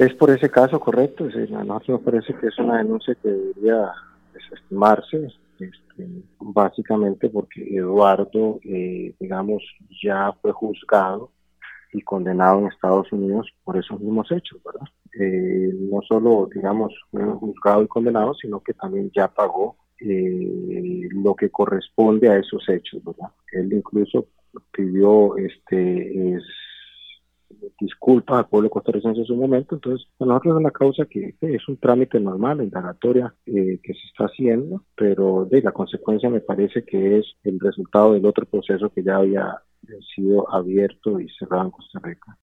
Es por ese caso correcto, es decir, a nosotros nos parece que es una denuncia que debería desestimarse, básicamente porque Eduardo, digamos, ya fue juzgado y condenado en Estados Unidos por esos mismos hechos, ¿verdad? No solo, digamos, fue juzgado y condenado, sino que también ya pagó lo que corresponde a esos hechos, ¿verdad? Él incluso pidió disculpas al pueblo costarricense en su momento. Entonces, para nosotros es una causa que es un trámite normal, la indagatoria que se está haciendo, pero la consecuencia me parece que es el resultado del otro proceso que ya había sido abierto y cerrado en Costa Rica.